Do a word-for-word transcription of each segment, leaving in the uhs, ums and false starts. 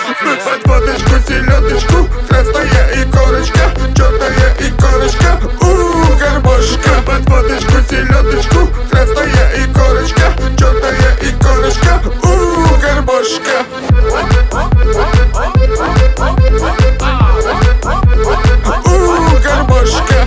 Под водочку, селедочку, красная икорочка, черная икорочка, у гармошка. Под водочку, селедочку, красная икорочка, черная икорочка, у гармошка. У гармошка.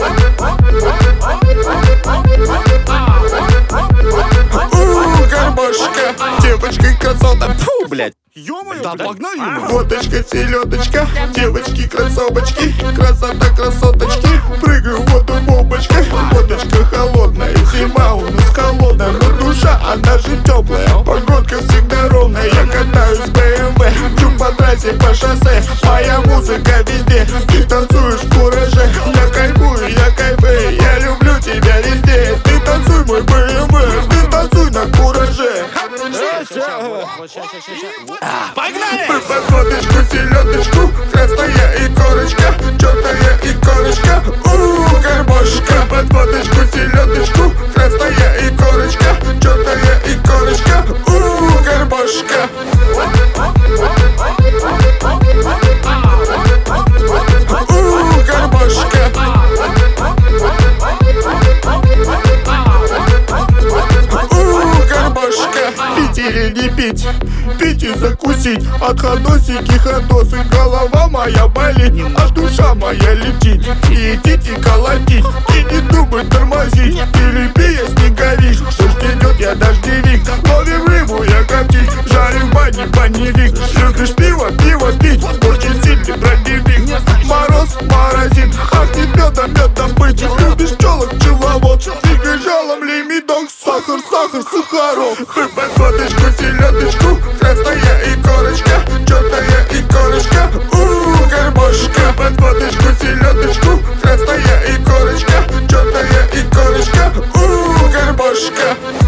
У гармошка. Девочка красота, фу, блять. Ё-моё, да погнали ему! Водочка, селедочка, девочки, кроссовочки, красота, красоточки, прыгаю в воду бомбочкой. Водочка холодная, зима у нас холодная, но душа, она же теплая. Погодка всегда ровная, я катаюсь в бэ эм вэ, чу по трассе, по шоссе, моя музыка везде. Ты танцуешь в кураже, я кайфую, я кайфую, я люблю тебя везде. Ты танцуй, мой бэ эм вэ, ты танцуй на кураже. Погнали! Под водочку, селедочку, красная икорочка, черная икорочка, у гармошка. Под водочку, селедочку, красная икорочка, черная икорочка, у гармошка. У гармошка. У гармошка. Пить или не пить, пить и закусить, отходосики, ходосы, голова моя болит, а душа моя летит. И идти и колотить, и не думай тормозить, Филиппия снеговик, дождь идет, я дождевик, ловим рыбу, я коптить, жарим в бане баневик. Любишь пиво, пиво пить, очень сильный бродевик. Мороз морозит, ах ты медом, медом быть. Любишь пчелок, пчеловод, двигай жалом, лимиток, сахар, сахар, сахарок. Под водочку, селедочку, красная икорочка, черная икорочка, у гармошка. Под водочку, селедочку, красная икорочка, черная икорочка, у гармошка.